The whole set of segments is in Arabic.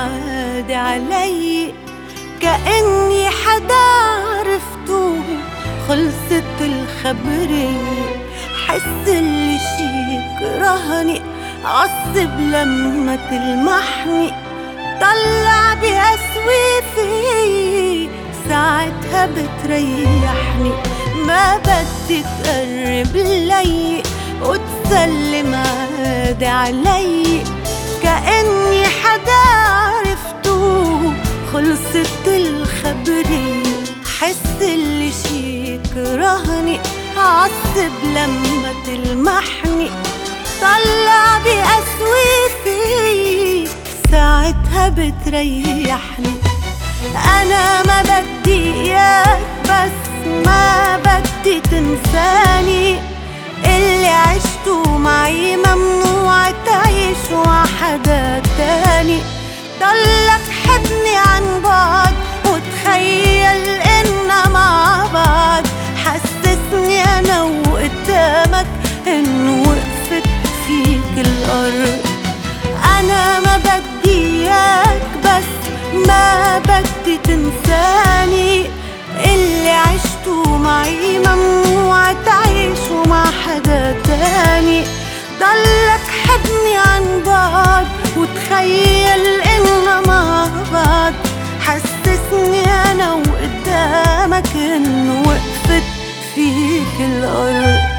عادي علي، كأني حدا عرفته خلصت الخبرية. حس اللي شي يكرهني عصب لما تلمحني، طلع بقسوي في ساعتها بتريحني. ما بدي تقرب لي وتسلم عادي علي، كأني حدا عرفته خلصت الخبرية. حس اللي شي يكرهني عصب لما تلمحني، طلع بقسوي في ساعتها بتريحني. أنا ما بدي إياك بس ما بدي تنساني، اللي عشته معي ممنوع تعيش مع حدا تاني. ضلك حبني عن بعد وتخيل إننا مع بعض، حسسني أنا وقدامك إنه وقفت فيك الأرض. أنا ما بدي إياك بس ما بدي تنساني، اللي عشته معي ممنوع تعيشه مع حدا تاني. ضلك حبني عن بعد وتخيل إننا مع بعض، حسسني أنا وقدامك إنه وقفت فيك الأرض.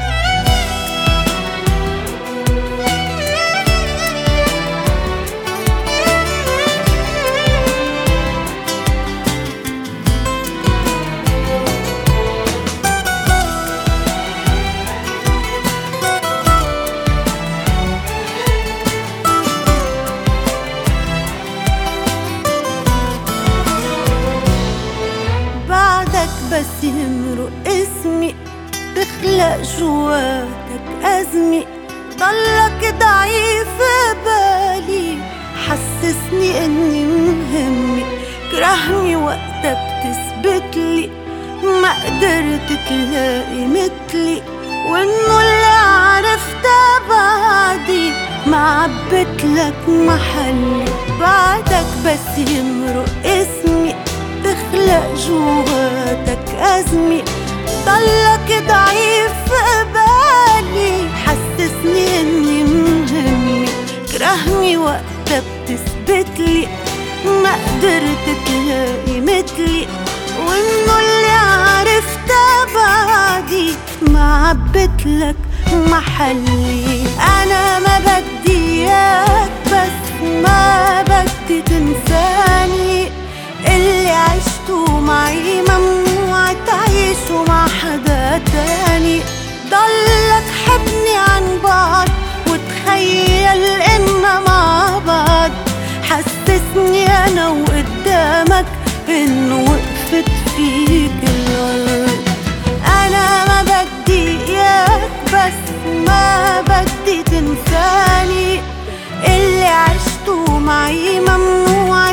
بس يمرق اسمي تخلق جواتك أزمة، ضلك ضعيف بالي حسسني إني مهمة. كرهني وقتها بتثبتلي ما قدرت تلاقي مثلي، وإنه اللي عرفته بعدي ما عبتلك محلي. بعدك بس يمرق اسمي تخلق جواتك أزمة، ضلك ضعيف بالي حسسني إني مهمة. كرهني وقتها بتثبتلي ما قدرت تلاقي مثلي، وإنه اللي عرفته بعدي ما عبتلك محلي. أنا ما بدي إياك بس ما بدي تنساني، اللي عشته معي ممنوع تعيشه مع حدا تاني. ضلك حبني عن بعد وتخيل إننا مع بعض، حسسني أنا وقدامك إنه وقفت فيك الأرض. أنا ما بدي إياك بس ما بدي تنساني، اللي عشته معي ممنوع